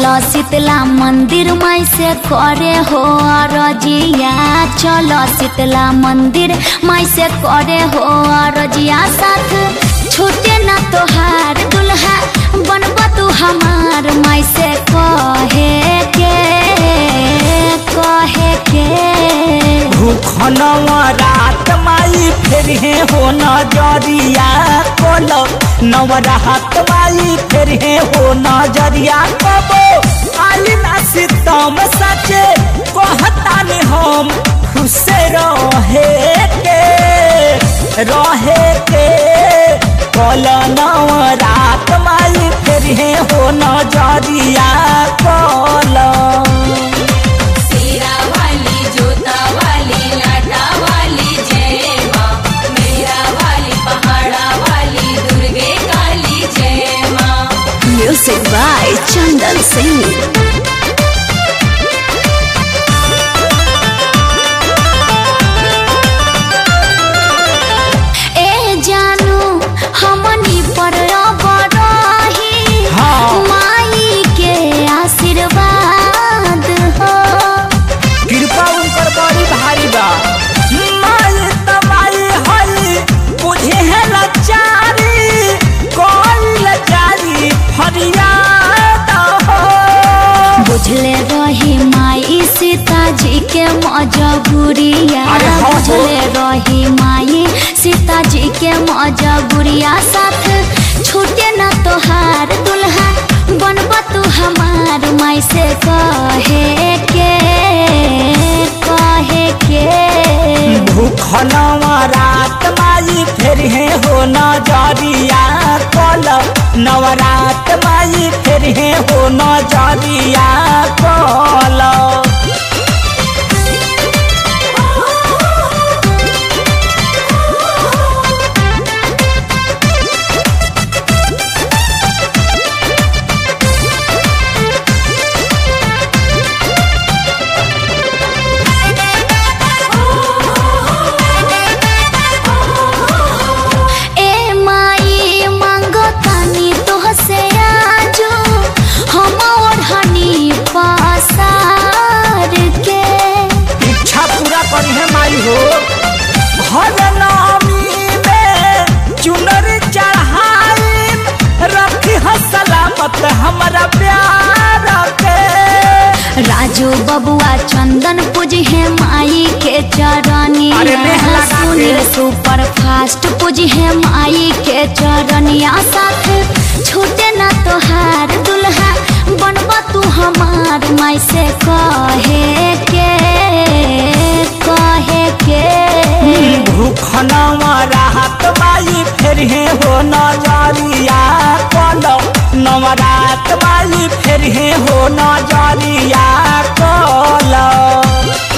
चलो शीतला मंदिर माई से करे हो रजिया। चलो शीतला मंदिर माई से करे हो रजिया। साथ छूटे ना तोहार दुल्हा बनबा तू हमार। माई से कहे के भूखनवा रात माई फिर हो नजरिया। कोलो नवरात माई फिर हो नजरिया। कबो आली ना सितम सचे कहतानी हम खुश रहे के कोलो नवरात माई फिर हो नजरिया। कोलो म्यूजिक बाय चंदन सिंह। ए जानू हमनी पर बड़ही माई के आशीर्वाद हो। कृपा उनकर बड़ी भारी बा। माई तमाई हई बुझे है लाचारी कोई लाचारी फरियाद हो। बुझले रही माई सीता जी के मजबूरिया। बुझले रही माई सीता जी के मजबूरिया। साथ छूटे ना तोहार दुल्हा बनबा तू हमार। माई से कहे के भूखनवा रात माई फिर हो नजरिया। कोलो नवरात माई फिर हो नजरिया। कोलो हो हर नामी में चुनर चढ़ाई रखी है सलामत हमारा प्यार के। राजू बबुआ चंदन पूजी है माई के चरनिया। सुनील सुपर फास्ट पूजी है माई के चरनिया। साथ छूटे ना तोहार दुल्हा बनबा तू हमार। माई से कहे के भूखनवा रात माई फिर हो नजरिया। कोलो नवरात माई फिर हो नजरिया। कोलो